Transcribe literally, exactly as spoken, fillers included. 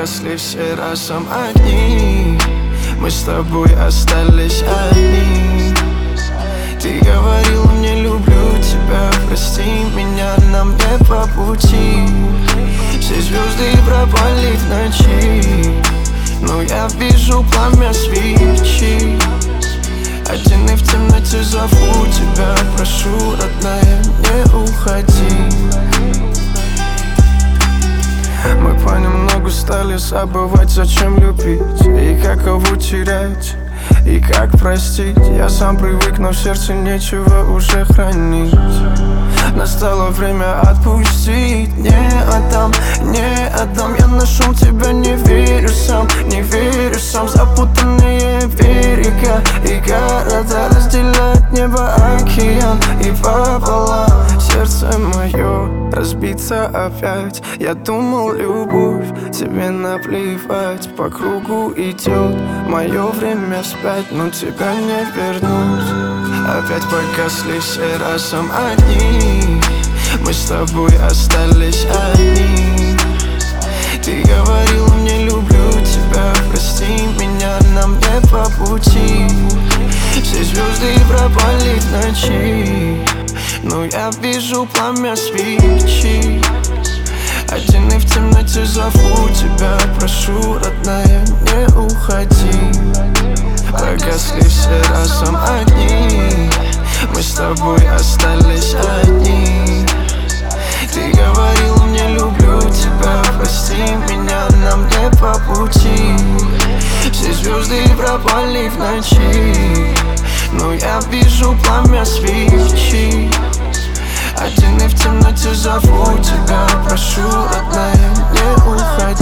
погасли все разом огни, мы с тобой остались одни. Ты говорил мне люблю тебя, прости меня, нам не по пути. Все звезды пропали в ночи, но я вижу пламя свечи. Один и в темноте зову тебя, прошу, родная, не уходи. Мы понемногу стали забывать, зачем любить и как кого терять, и как простить. Я сам привык, но в сердце нечего уже хранить. Настало время отпустить. Не отдам, не отдам. Я нашел тебя, не верю сам, не верю сам. Запутанные берега и города разделяют небо, океан и пополам. Сердце мое разбиться опять. Я думал, любовь, тебе наплевать. По кругу идет мое время вспять, но тебя не вернуть. Опять погасли все разом одни, мы с тобой остались одни. Ты говорил мне люблю тебя, прости меня, нам не по пути. Все звезды пропали в ночи, но я вижу пламя свечи. Один и в темноте зову тебя, прошу, родная, не уходи. Погасли все разом огни, мы с тобой остались одни. Ты говорил мне люблю тебя, прости меня, нам не по пути. Все звезды пропали в ночи, но я вижу пламя свечи. Один и в темноте зову тебя, прошу, родная, не уходи.